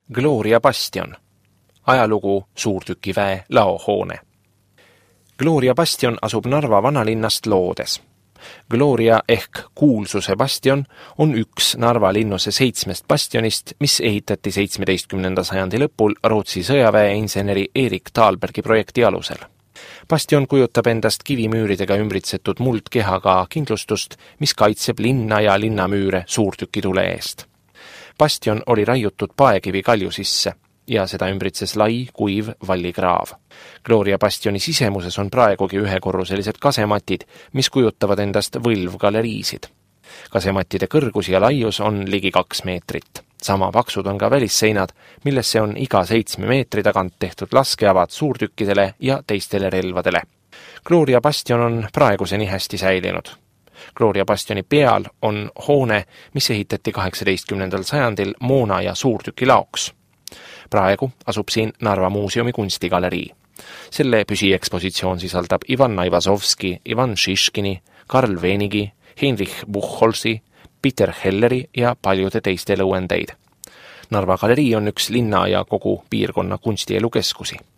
Gloria bastion. Ajalugu suurtükiväe laohoone. Gloria bastion asub Narva vanalinnast loodes. Gloria ehk kuulsuse bastion on üks Narva linnuse 7 bastionist, mis ehitati 17. sajandi lõpul Rootsi sõjaväeinseneri Erik Thalbergi projekti alusel. Bastion kujutab endast kivimüüridega ümbritsetud muldkehaga kindlustust, mis kaitseb linna ja linnamüüre suurtükitule eest. Bastion oli raiutud paekivi kalju sisse ja seda ümbritses lai, kuiv vallikraav. Gloria bastioni sisemuses on praegugi ühekorruselised kasematid, mis kujutavad endast võlvgaleriisid. Kasemattide kõrgus ja laius on ligi 2 meetrit. Sama paksud on ka välisseinad, millesse on iga 7 meetri tagant tehtud laskeavad suurtükkidele ja teistele relvadele. Gloria bastion on praeguseni hästi säilinud. Gloria bastioni peal on hoone, mis ehitati 18. sajandil moona- ja suurtükilaoks. Praegu asub siin Narva muuseumi kunstigalerii. Selle püsiekspositsioon sisaldab Ivan Naivasovski, Ivan Šiškini, Karl Venigi, Heinrich Buchholzi, Peter Helleri ja paljude teiste lõuendeid. Narva galerii on üks linna ja kogu piirkonna kunstielu keskusi.